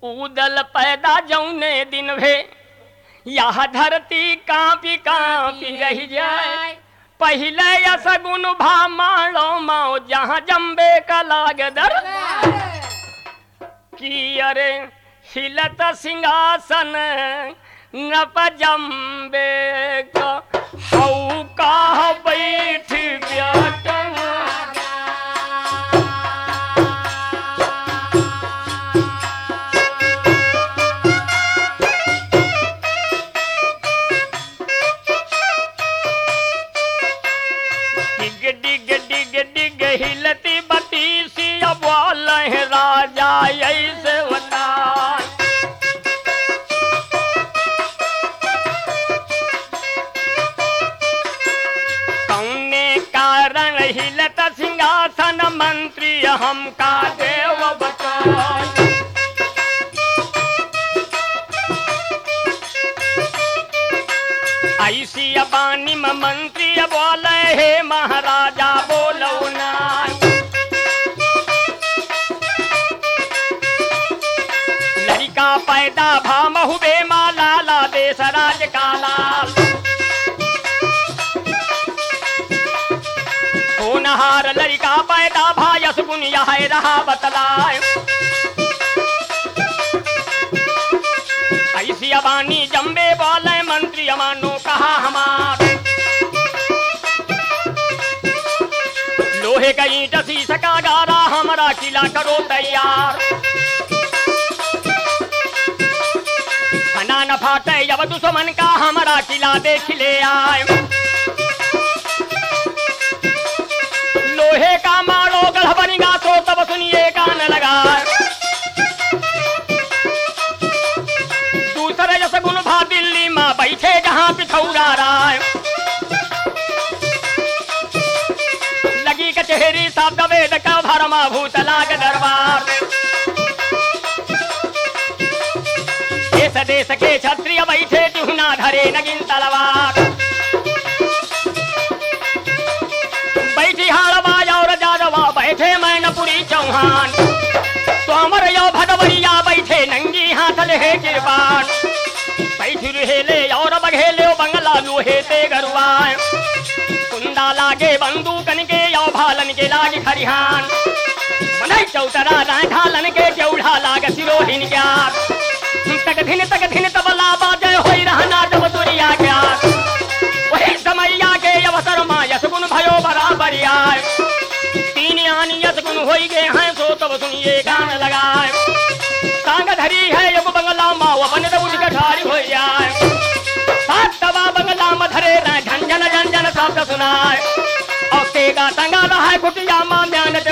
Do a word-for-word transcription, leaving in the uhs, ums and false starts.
उदल पैदा जौने दिन भे यह धरती कांपी कांपी रह जाए पहले असगुन भा मारो माओ जहाँ जम्बे का लागदर कि अरे हिलत सिंहासन नप जम्बे का हऊ का बैठ ब्याटन हिलती बतीसी अब राजा ऐसे बता कौने कारण हिलत सिंहासन मंत्री हमका देव बता ऐसी अबानी में मंत्री बोले हे महाराजा बोलो ना लड़का पैदा भाम हुए माँ लाला देश राज का लाल होनहार लड़का पैदा भायस गुन यह रहा बतलाए ऐसी अबानी जम्बे बोले मंत्री अमानो कहा हमार लोहे का ईंट शीश का गारा हमारा किला करो तैयार खाना न फाटे जब दुश्मन का हमारा किला देख ले आए लोहे का मारो गढ़ बनेगा तो तब सुनिए कान लगाए दूसरे जसगुन भा दिल्ली माँ बैठे जहाँ पिथौरा राय लगी कचहरी शब्द वेद का भरमा भूत लाग दरबार देश देश के क्षत्रिय बैठे चुहना धरे नगिन तलवार बैठी हाड़वा और जादवा बैठे मैनपुरी चौहान तोमर यो भदवरिया बैठे नंगी हाथ ले किरपान बैठी रहेले और बघेले बंगला लोहे ते गरुआन कुंदा लागे बंदूकन के यो भालन के लागे खरिहान मनई चौतरा ढालन के चौड़ा लाग सिरोहिन क्या तक धिन तक धिन तबला बाजे होई रहना जब दुनिया क्या वही समैया के अवसर मा यसगुन भयो बराबर आए तीन आनी यसगुन होई गए हैं सो तब सुनिए गान लगाए सांग धरी है युग बंगला माओ बन उठ ठारी हो जाए सात तबा बंगला में धरे झंझन झंझन शब्द सुनाए और तेगा टंगा रहा है कुटिया मां म्यान